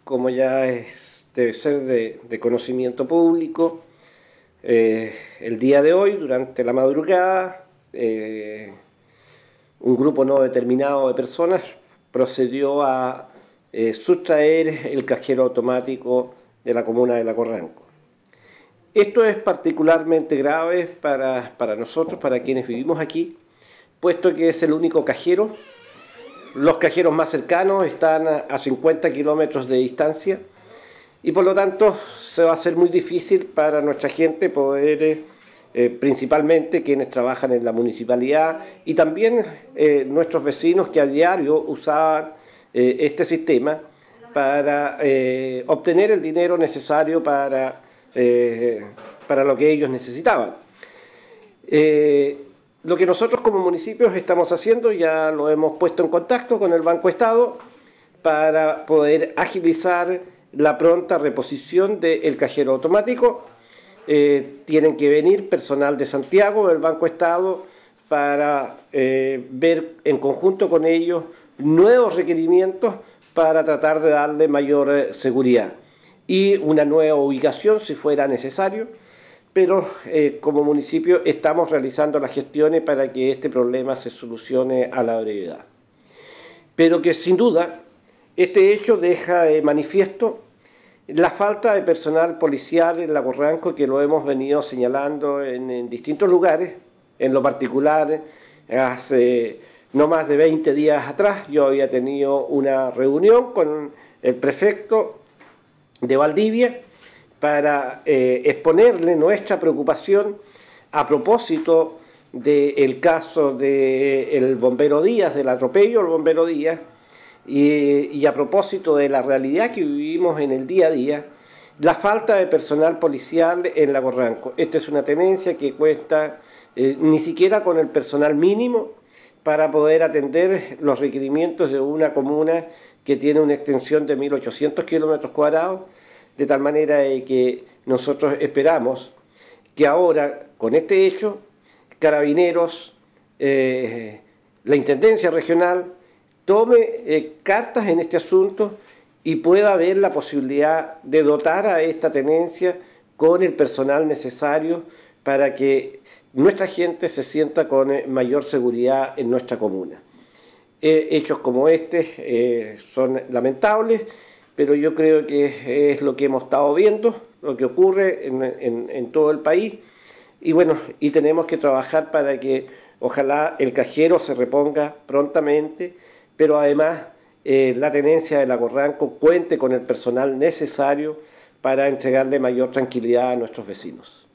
como ya debe ser de conocimiento público, el día de hoy, durante la madrugada, un grupo no determinado de personas procedió a sustraer el cajero automático de la comuna de Lago Ranco. Esto es particularmente grave para nosotros, para quienes vivimos aquí, puesto que es el único cajero. Los cajeros más cercanos están a 50 kilómetros de distancia y por lo tanto se va a hacer muy difícil para nuestra gente poder, principalmente quienes trabajan en la municipalidad y también nuestros vecinos que a diario usaban este sistema para obtener el dinero necesario para lo que ellos necesitaban. Lo que nosotros como municipios estamos haciendo, ya lo hemos puesto en contacto con el Banco Estado para poder agilizar la pronta reposición del cajero automático. Tienen que venir personal de Santiago, del Banco Estado, para ver en conjunto con ellos nuevos requerimientos para tratar de darle mayor seguridad y una nueva ubicación si fuera necesario, pero como municipio estamos realizando las gestiones para que este problema se solucione a la brevedad. Pero que sin duda este hecho deja de manifiesto la falta de personal policial en Lago Ranco, que lo hemos venido señalando en distintos lugares. En lo particular, hace no más de 20 días atrás yo había tenido una reunión con el prefecto de Valdivia para exponerle nuestra preocupación a propósito del caso del bombero Díaz, del atropello del bombero Díaz, y a propósito de la realidad que vivimos en el día a día, la falta de personal policial en Lago Ranco. Esta es una tenencia que cuenta ni siquiera con el personal mínimo para poder atender los requerimientos de una comuna que tiene una extensión de 1.800 kilómetros cuadrados, de tal manera que nosotros esperamos que ahora, con este hecho, Carabineros, la Intendencia Regional, tome cartas en este asunto y pueda haber la posibilidad de dotar a esta tenencia con el personal necesario para que nuestra gente se sienta con mayor seguridad en nuestra comuna. Hechos como este son lamentables, pero yo creo que es lo que hemos estado viendo, lo que ocurre en todo el país, y bueno, y tenemos que trabajar para que ojalá el cajero se reponga prontamente, pero además la tenencia de Lago Ranco cuente con el personal necesario para entregarle mayor tranquilidad a nuestros vecinos.